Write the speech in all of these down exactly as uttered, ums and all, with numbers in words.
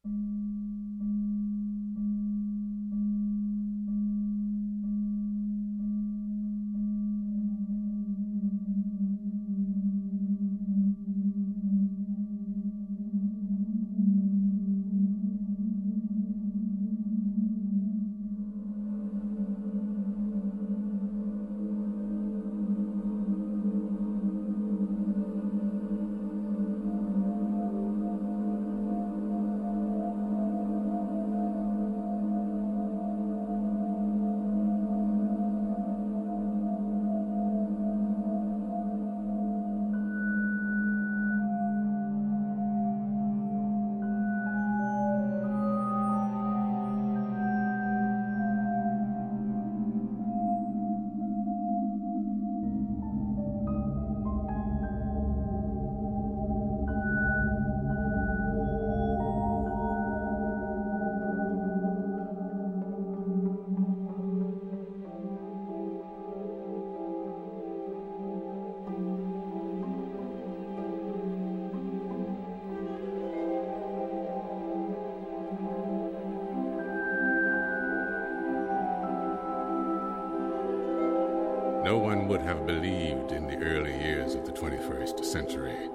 No one would have believed in the early years of the twenty-first century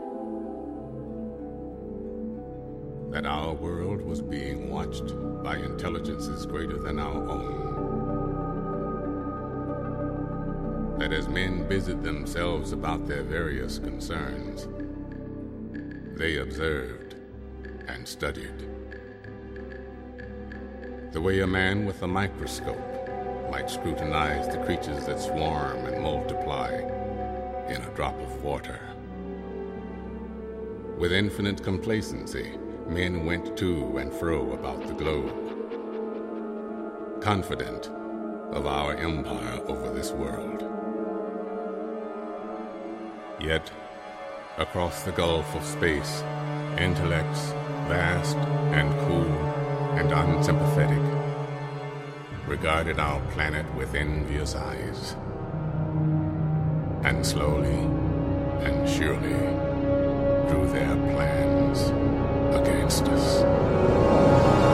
that our world was being watched by intelligences greater than our own. That as men busied themselves about their various concerns, they observed and studied. The way a man with a microscope might scrutinize the creatures that swarm and multiply in a drop of water. With infinite complacency, men went to and fro about the globe, confident of our empire over this world. Yet, across the gulf of space, intellects vast and cool and unsympathetic regarded our planet with envious eyes, and slowly and surely drew their plans against us.